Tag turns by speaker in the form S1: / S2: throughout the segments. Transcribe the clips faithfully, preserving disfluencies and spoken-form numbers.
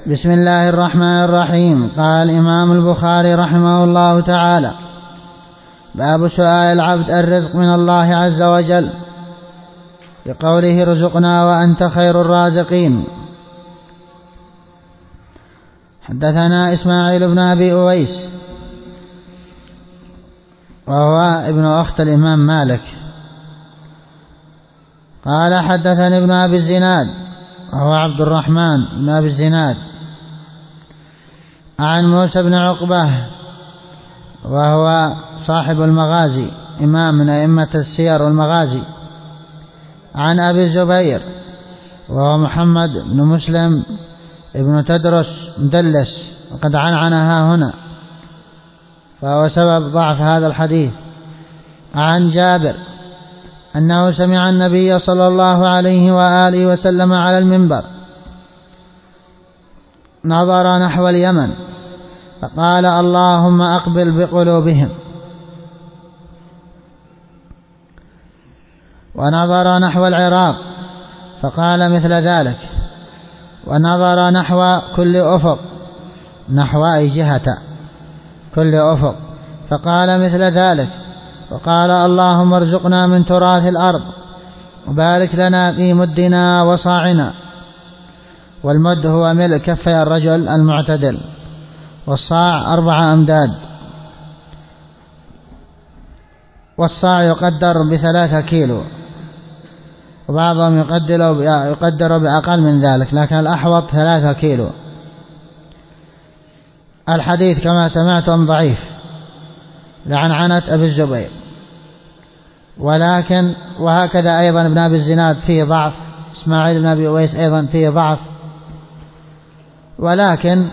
S1: بسم الله الرحمن الرحيم. قال الإمام البخاري رحمه الله تعالى: باب سؤال العبد الرزق من الله عز وجل، بقوله: ارزقنا وأنت خير الرازقين. حدثنا إسماعيل بن أبي أويس وهو ابن أخت الإمام مالك قال: حدثني ابن أبي الزناد وهو عبد الرحمن بن أبي الزناد عن موسى بن عقبة وهو صاحب المغازي، إمام من أئمة السير والمغازي، عن أبي الزبير وهو محمد بن مسلم ابن تدرس مدلس، وقد عنعنها هنا فهو سبب ضعف هذا الحديث. عن جابر أنه سمع النبي صلى الله عليه وآله وسلم على المنبر نظر نحو اليمن فقال: اللهم أقبل بقلوبهم. ونظر نحو العراق فقال مثل ذلك. ونظر نحو كل أفق، نحو أي جهة كل أفق، فقال مثل ذلك. وقال: اللهم ارزقنا من تراث الأرض وبارك لنا في مدنا وصاعنا. والمد هو ملء كفي الرجل المعتدل، والصاع أربعة أمداد، والصاع يقدر بثلاثة كيلو، وبعضهم يقدر يقدر بأقل من ذلك، لكن الأحوط ثلاثة كيلو. الحديث كما سمعتم ضعيف لعنعنة أبي الزبير، ولكن وهكذا أيضا ابن أبي الزناد فيه ضعف، إسماعيل بن أبي أويس أيضا فيه ضعف، ولكن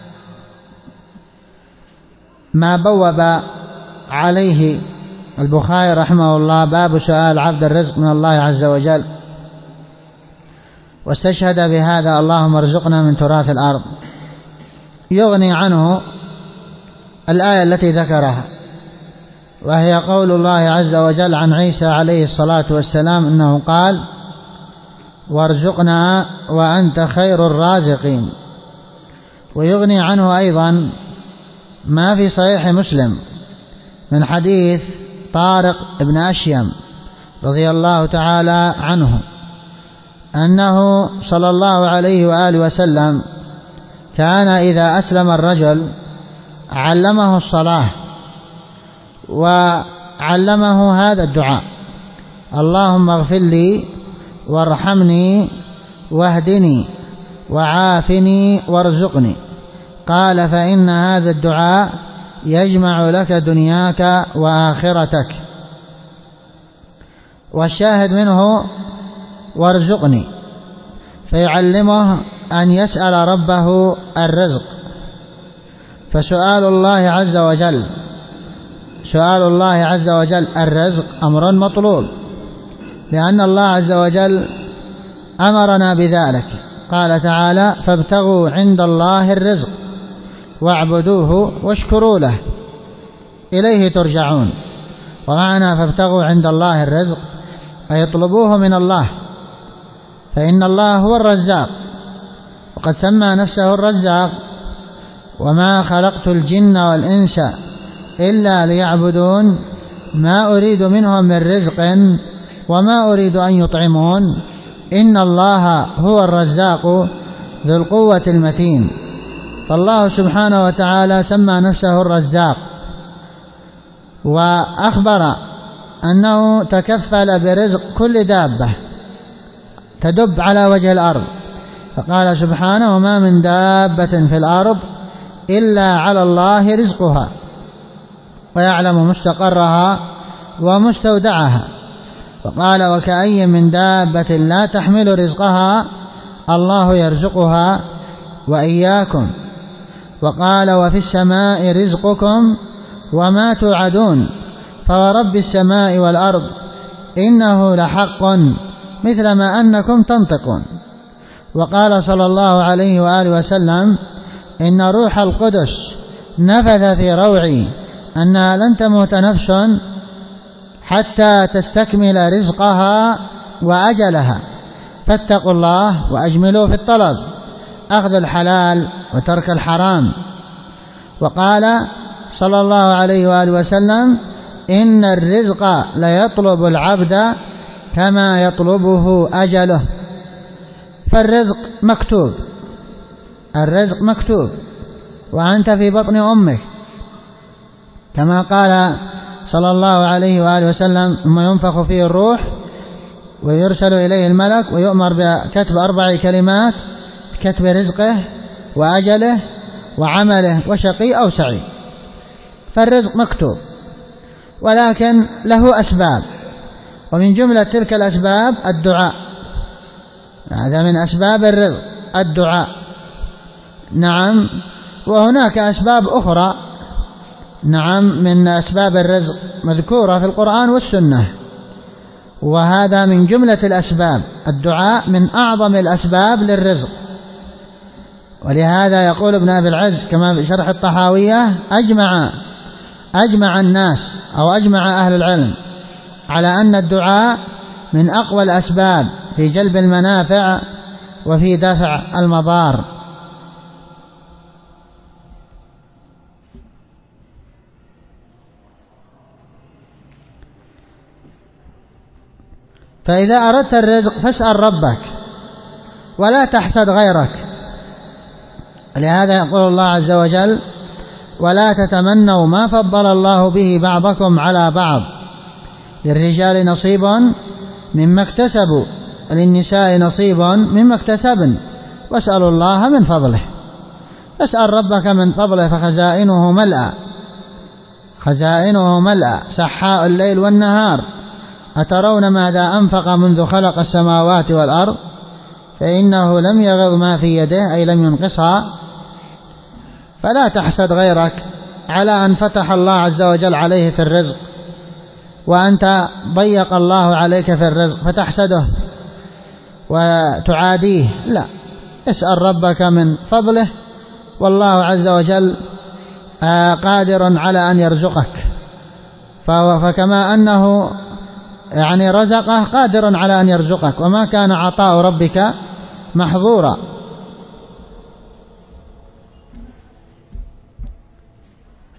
S1: ما بوب عليه البخاري رحمه الله باب سؤال عبد الرزق من الله عز وجل، واستشهد بهذا: اللهم ارزقنا من تراث الأرض، يغني عنه الآية التي ذكرها، وهي قول الله عز وجل عن عيسى عليه الصلاة والسلام أنه قال: وارزقنا وأنت خير الرازقين. ويغني عنه أيضا ما في صحيح مسلم من حديث طارق بن أشيم رضي الله تعالى عنه أنه صلى الله عليه وآله وسلم كان إذا أسلم الرجل علمه الصلاة، وعلمه هذا الدعاء: اللهم اغفر لي وارحمني واهدني وعافني وارزقني. قال: فإن هذا الدعاء يجمع لك دنياك وآخرتك. والشاهد منه وارزقني، فيعلمه أن يسأل ربه الرزق. فسؤال الله عز وجل سؤال الله عز وجل الرزق أمر مطلوب، لأن الله عز وجل أمرنا بذلك. قال تعالى: فابتغوا عند الله الرزق واعبدوه واشكروا له إليه ترجعون. ومعنى فابتغوا عند الله الرزق أي اطلبوه من الله، فإن الله هو الرزاق، وقد سمى نفسه الرزاق: وما خلقت الجن والإنس إلا ليعبدون ما أريد منهم من رزق وما أريد أن يطعمون إن الله هو الرزاق ذو القوة المتين. فالله سبحانه وتعالى سمى نفسه الرزاق، وأخبر أنه تكفل برزق كل دابة تدب على وجه الأرض، فقال سبحانه: ما من دابة في الأرض إلا على الله رزقها ويعلم مستقرها ومستودعها. وقال: وكأي من دابة لا تحمل رزقها الله يرزقها وإياكم. وقال: وفي السماء رزقكم وما توعدون فورب السماء والأرض إنه لحق مثل ما أنكم تنطقون. وقال صلى الله عليه وآله وسلم: إن روح القدس نفث في روعي أنها لن تموت نفس حتى تستكمل رزقها وأجلها، فاتقوا الله وأجملوا في الطلب، أخذ الحلال وترك الحرام. وقال صلى الله عليه وآله وسلم: إن الرزق ليطلب العبد كما يطلبه أجله. فالرزق مكتوب، الرزق مكتوب وأنت في بطن أمك، كما قال صلى الله عليه وآله وسلم: ثم ينفخ فيه الروح ويرسل إليه الملك ويؤمر بكتب أربع كلمات: كتب رزقه وأجله وعمله وشقي أو سعيد. فالرزق مكتوب، ولكن له أسباب، ومن جملة تلك الأسباب الدعاء. هذا من أسباب الرزق الدعاء. نعم، وهناك أسباب أخرى نعم من أسباب الرزق مذكورة في القرآن والسنة، وهذا من جملة الأسباب. الدعاء من أعظم الأسباب للرزق، ولهذا يقول ابن أبي العز كما في شرح الطحاوية: أجمع أجمع الناس أو أجمع أهل العلم على أن الدعاء من أقوى الأسباب في جلب المنافع وفي دفع المضار. فإذا أردت الرزق فاسأل ربك ولا تحسد غيرك. لهذا يقول الله عز وجل: ولا تتمنوا ما فضل الله به بعضكم على بعض، للرجال نصيب مما اكتسبوا وللنساء نصيب مما اكتسبن واسألوا الله من فضله. اسأل ربك من فضله فخزائنه ملأى، خزائنه ملأى سحاء الليل والنهار. أترون ماذا أنفق منذ خلق السماوات والأرض فإنه لم يغض ما في يده، أي لم ينقصها. فلا تحسد غيرك على أن فتح الله عز وجل عليه في الرزق وأنت ضيق الله عليك في الرزق فتحسده وتعاديه. لا، اسأل ربك من فضله، والله عز وجل قادر على أن يرزقك، فكما أنه يعني رزقه قادر على أن يرزقك، وما كان عطاء ربك محظورا.